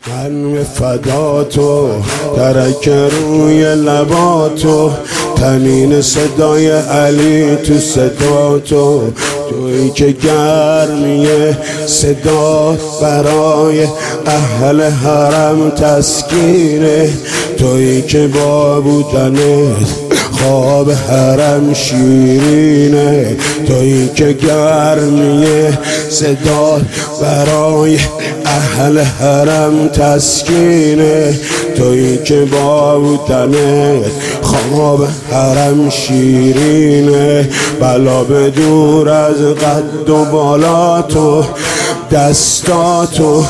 من به فداتو ترک روی لباتو تنین صدای علی تو صداتو تویی که گرمیه صدا برای اهل حرم تسکینه تویی که با بودنت خواب حرم شیرینه تویی که گرمیه صدا برای اهل حرم تسکینه تویی که با بودنت خواب حرم شیرینه بلا به دور از قد و بالاتو دستاتو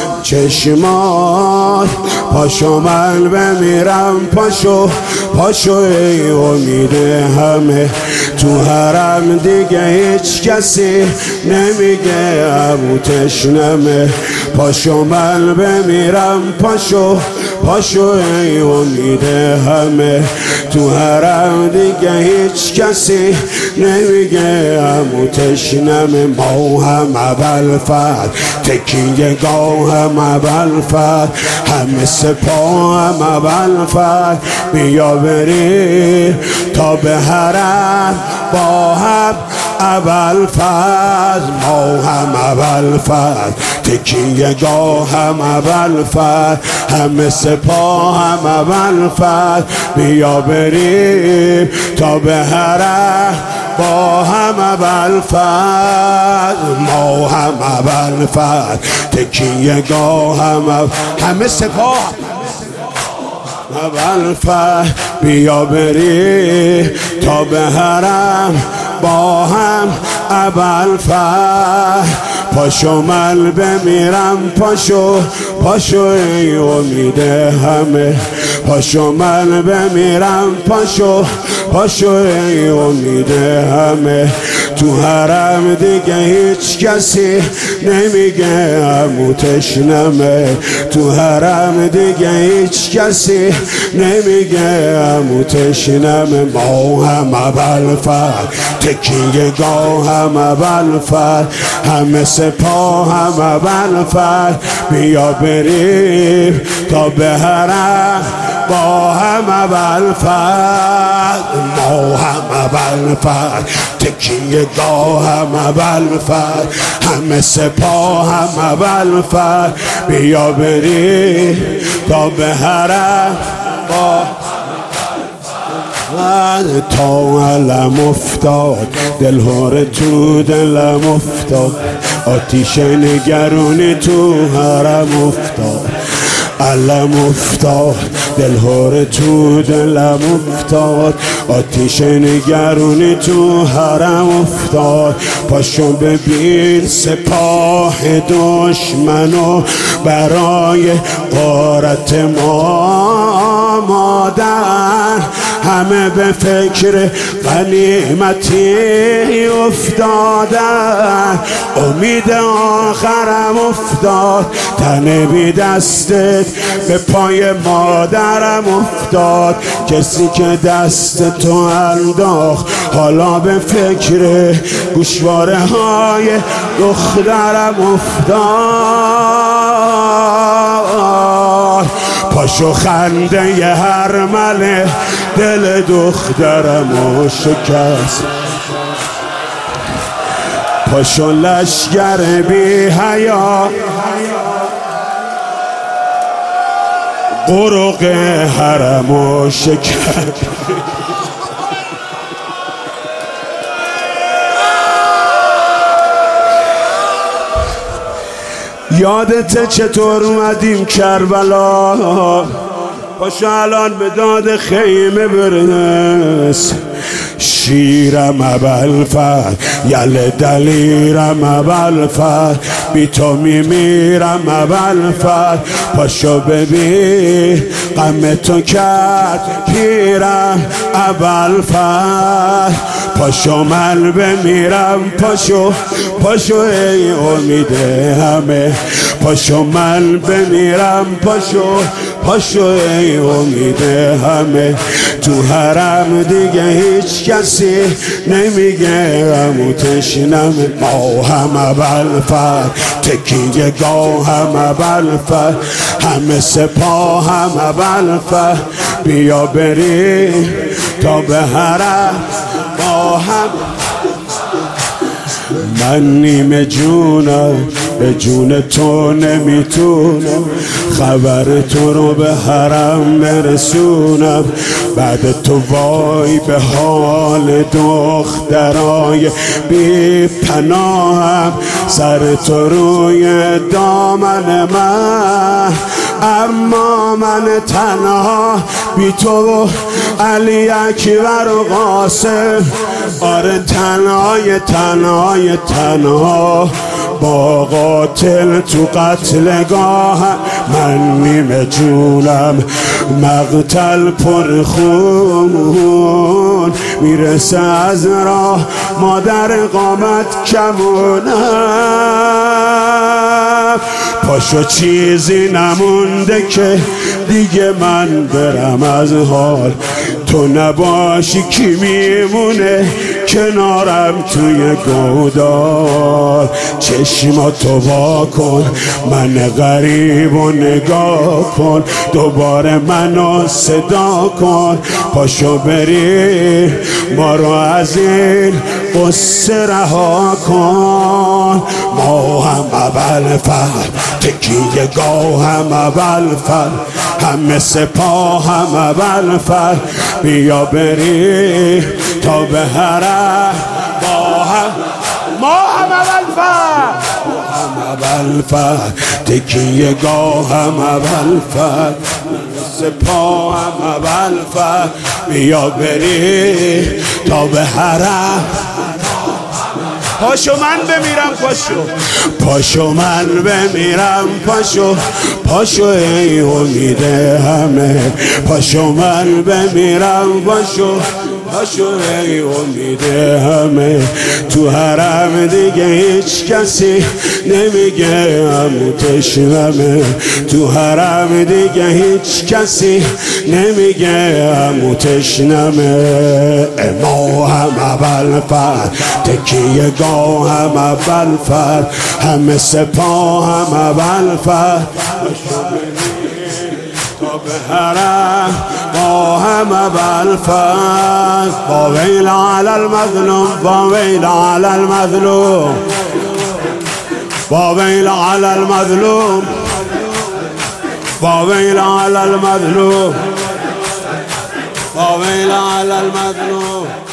چشمات پاشو من بمیرم پاشو ای امید همه تو حرم دیگه هیچ کسی نمیگه ابو تشنمه پاشو من بمیرم پاشو ای امید همه تو حرم دیگه هیچ کسی نمیگه ابو تشنمه ما هم ابوالفضل تکیه‌گاه هم ابوالفضل همه سپاه هم ابوالفضل بیا بریم تا به حرم با هم ابوالفضل ما هم ابوالفضل تکیه‌گاه هم ابوالفضل همه سپاه هم ابوالفضل بیا بریم تا به حرم با هم ابوالفضل ما هم ابوالفضل تکیه‌گاه هم همه سپاه ابوالفضل بیا بریم تا به حرم با هم ابوالفضل پاشو من بمیرم پاشو ای امید همه پاشو من بمیرم پاشو ای امید همه تو حرم دیگه هیچ کسی نمیگه عمو تشنمه تو حرم دیگه هیچ کسی نمیگه عمو تشنمه ما هم ابوالفضل تکیه‌گاه هم ابوالفضل همه سپاه هم ابوالفضل بیا بریم تا به حرم با هم ابوالفضل ما هم ابوالفضل تکیه‌گاه هم ابوالفضل همه سپاه هم ابوالفضل بیا بریم تا به حرم با تا علم افتاد دلهور تو دلم افتاد آتیش نگرانی تو حرم افتاد علم افتاد دلهور تو دلم افتاد آتیش نگرانی تو حرم افتاد پاشو ببین سپاه دشمنو برای غارت ما مادر همه به فکر غنیمتی افتادن امید آخرم افتاد تن بی دستت به پای مادرم افتاد کسی که دست تو انداخت حالا به فکر گوشواره های دخترم افتاد پاشو خنده ی هر مله دل دخترمو شکست پاشو لشگر بی حیا قرق حرمو شکست یادت چطور اومدیم کربلا پاشو الان به داد خیمه برس شیرم ابوالفضل یل دلیرم ابوالفضل بی تو میمیرم ابوالفضل پاشو ببین غم تو کرد پیرم ابوالفضل پاشو من بمیرم پاشو ای امید همه پاشو من بمیرم پاشو ای امید همه، تو حرم دیگه هیچ کسی نمیگه غم و تشنمه. ما هم اول فر تکیه گاه هم اول فر، همه سپاه هم اول فر، بیا بریم تا به حرم با هم. من نیمه جونم به جون تو نمیتونم، خبر تو رو به حرم برسونم. بعد تو وای به حال دخترای بی پناهم، سر تو روی دامن من، اما من تنها بی تو و علی اکبر و قاسم. آره تنهای تنهای تنها با قاتل تو قتلگاه. من نیمه جونم مقتل پر خون، میرسه از راه مادر قامت کمونم. پاشو چیزی نمونده که دیگه من برم از حال، تو نباشی کی میمونه کنارم توی گودال. چشماتو وا کن من غریب و نگاه کن، دوباره منو صدا کن. پاشو بری ما رو از این قصه رها کن. ما هم اول فر تکیه گاه هم اول فر، همه سپاه هم اول فر، بیا بری تا به حرم با هم. ما هم اول فر، هم اول فر تکیه گاه هم اول فر، سپاه هم اول فر، بیا بری تا به حرم. پاشو من بمیرم پاشو، پاشو من بمیرم پاشو، پاشو ای امید همه، پاشو من بمیرم پاشو، پاشو ای امید همه. تو حرم دیگه هیچ کسی نمیگه غم و تشنمه، تو حرم دیگه هیچ کسی نمیگه غم و تشنمه. ما هم اول فر تکیه گاه هم اول فر، همه سپاه هم اول فر، تا به حرم ما هم اول فر. با ویل علی المظلوم، با ویل علی المظلوم، با ویل علی المظلوم، با ویل علی المظلوم، با ویل علی المظلوم.